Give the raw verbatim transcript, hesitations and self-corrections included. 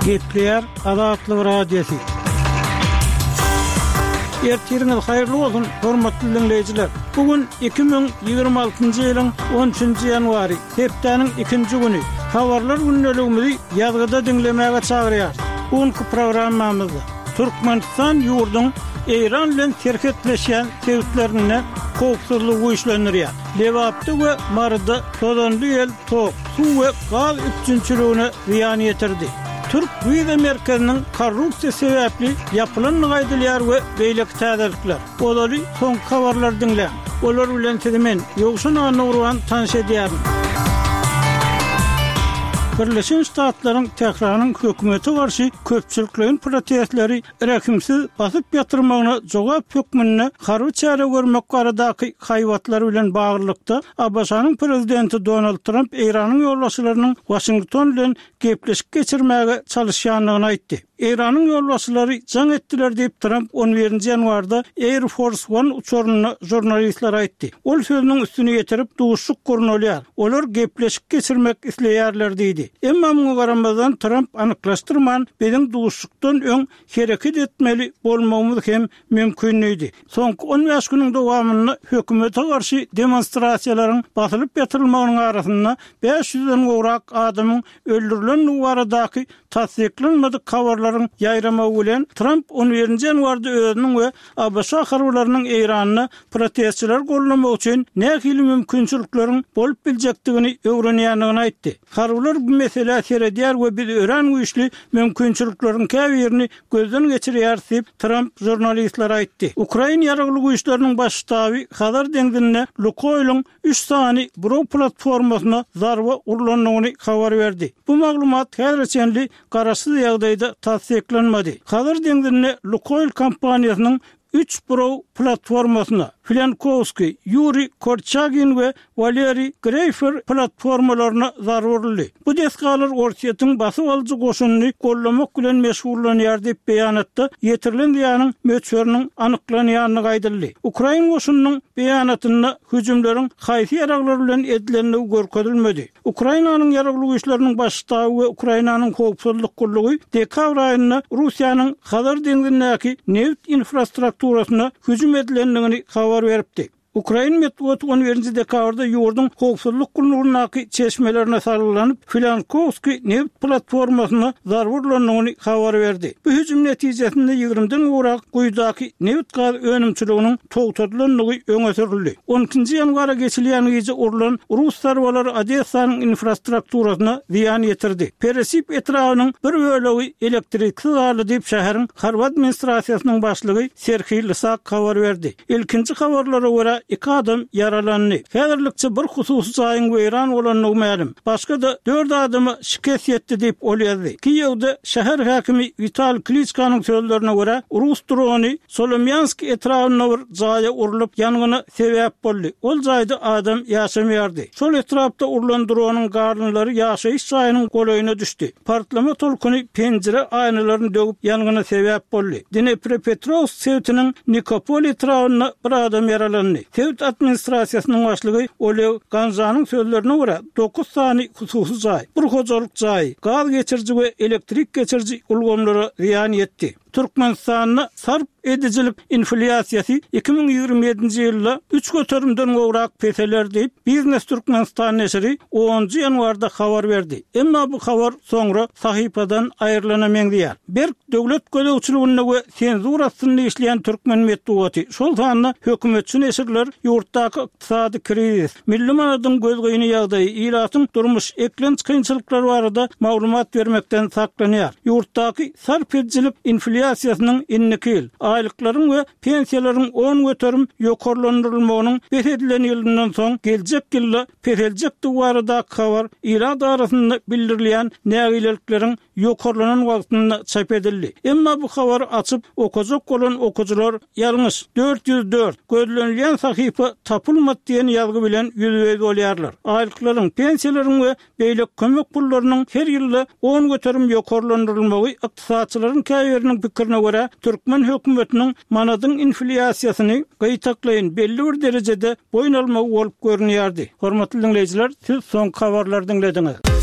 Gepler Azatlyk radiosu. Ertiriniz hayırlı olsun, hormatly dinleyijiler. Bugün iki bin ýygrima altyncy ýylyň on üçinji ýanwary, hepdeniň ikinji güni. Habarlar günneligimizi ýazgyda dinlemäge çagyrýar. Bugünkü programmamyzda Türkmenistan ýurduň Eýran bilen terhetleşýän sebäplerine howpsuzlygy güýçlendirýär. Lewapda we Marda sozanly ýel tok, suw we gaz üçinçiligine ziýan ýetirdi. Türk Güýde merkeziniň korrupsiýa sebäpli ýapylan gaýdylýar we beýleki täzelikler. Olary soňky habarlar dinle. Olar bilen temen ýogşun anurwan tanış edýärim. Birleşen Ştatlaryň Tehran'yň hökümeti garşy köpçülikliň protestleri rekimsiz basyp ýatyrmagyna jogap hökmüne harby çare görmek baradaky haýwatlar bilen baglykda A B S-nyň prezidenti Donald Trump Eýranyň ýolbaşçylarynyň Washington bilen gepleşik geçirmäge çalışýanlygyny aýtdy. Eýranyň ýolbaşçylary jaň etdiler diýip Trump on birinji ýanwarda Air Force One uçuryny jurnalistler aýtdy. Ol sözüniň üstüne ýetirip duşuk gurnolýar. Olar gepleşik geçirmek isleýärler diýdi. Emma muňa garamazdan Trump anyklaşdyrman, "Benim duşukdan öň hereket etmeli bolmagymyz hem mümkin idi." Soňky on beş güniň dowamyny hökümete garşy demonstrasiýalaryň basylyp ýatyrylmagynyň arasynda beş ýüzden gowrak adamyň öldürilen baradaky tasdiklenmedi habarlaryň ýaýramagy bilen Trump on birinji ýanwarda özüniň we A B S harbylarynyň Eýranyny protestçiler gollamak üçin nähili mümkinçilikleriň bolup biljekdigini öwrenýändigini aýtdy. Harbylar bu mesele seredýär we biz ören güýçli mümkinçilikleriň käbirini gözden geçirýär diýip Trump jurnalistler aýtdy. Ukraina ýaragly güýçleriniň baş ştaby Hazar deňdine Lukoýlyň üç sany buro platformasyna zarba urulanyny habar berdi. Bu maglumat häzirçenli garaşsyz ýagdaýda tasdiklenmedi. Hazar deňdine Lukoyl kompaniýasynyň üç buro platformasyna Filankovski, Yuri Korchagin we Valeri Greifer platformalaryna zarar verildi. Bu deskalar Orsiýetiň basyp alyjy goşunyny gollamak bilen meşgullanýar diýip beýanatda ýetirilen ýanyň möçberiniň anyklanýanyny gaýdyldy. Ukraina goşunynyň beýanatyna hüjümleriň haýsy ýaraglary bilen edilenligi görkezilmedi. Ukrainanyň ýaragly güýçleriniň baş ştaby we Ukrainanyň howpsuzlyk gurulugy dekabr aýynda Russiýanyň Hazar deňdinäki neft infrastrukturasyna hüjüm edilenligini habar beripdi. Ukraina metbuaty on birinji dekabrda ýurdun howpsuzlyk gurulugynyň çeşmelerine sarylanyp Filankovski neft platformasyna zarar verilanyny habar berdi. Bu hüjüm netijesinde ýygrymdan gowrak guýdaky neft gaz önümçiliginiň togtadylanlygy öňe sürildi. on ikinji ýanwara geçilýän gece urulan Rus sarbalary Odessanyň infrastrukturasyna ziýan ýetirdi. Peresip etrawynyň bir bölegi elektriksiz galy diýip şäheriň harby administrasiýasynyň başlygy Serhiy Lysak habar berdi. İlkinji habarlara görä iki adam yaralandy. Häzirlikçe bir hususy jaýyň weýran bolanyny ma'lum. Başga da dört adamy şikayet etdi diýip olýardy. Kiýewde şäher häkimi Vital Klitschkanyň sözlerine görä Rus drony Solomyansk etrawyna bir jaýa urulup ýanygyna sebäp boldy. Ol jaýda adam ýaşamaýardy. Şol etrapda urulan dronyň garnylary ýaşaýyş jaýynyň golaýyna düşdi. Partlama tolkuny penjere aýnalaryny dögüp ýanygyna sebäp boldy. Dnepropetrovsk şehriniň Nikopol etrawyna bir adam yaralandy. Devlet administrasiýasynyň başlygy Olev Ganzanyň sözlerine görä dokuz sany hususy jaý, bir hojalyk jaý, gaz geçirji we elektrik geçirji ulgamlara ziýan ýetdi. Türkmenistanyň sarp edijilik inflasiýasy iki bin ýygrima ýedinji ýylda üç göterimden gowrak peseler diýip Biznes Türkmenistan neşri onunji ýanwarda habar berdi. Emma bu habar soňra sahypadan aýrylanamaýar. Berk döwlet gödäwçiligine we senzurasyny işleýän türkmen metbuaty şol sany hökümetçi neşirler ýurtdaky ykdysady krizis, milli manadyň gözgöýüni ýagdaýy, ýylatyň durmuş eklenç kynçylyklary barada maglumat bermekden saklanýar. Ýurtdaky sarp edijilik inflasiýasynyň innikil, aýlyklaryň we pensiýalaryň on göterim ýokarlandyrylmagynyň beýledilen ýylyndan soň geljek ýylda peseljek duwarda habar ýyla darasynda bildirilýän nägilelikleriň ýokarlanan wagtyna çap edildi. Emma bu habar açyp okujak bolan okujular ýalňyş dört yüz dört gözlenilýän sahypa tapylmady diýen ýazgy bilen ýüzüňe bolýarlar. Aýlyklaryň, pensiýalaryň we beýlek kömek pullarynyň her ýylda on göterim ýokarlandyrylmagy ykdysaçylaryň käýeriniň pikirine görä Türkmen hökümetiniň manadyň inflasiýasyny gaýtaklaýyn belli bir derejede boýun almagy bolup görünýärdi. Hormatly dinleýijiler, siz soň habarlary dinlediňiz.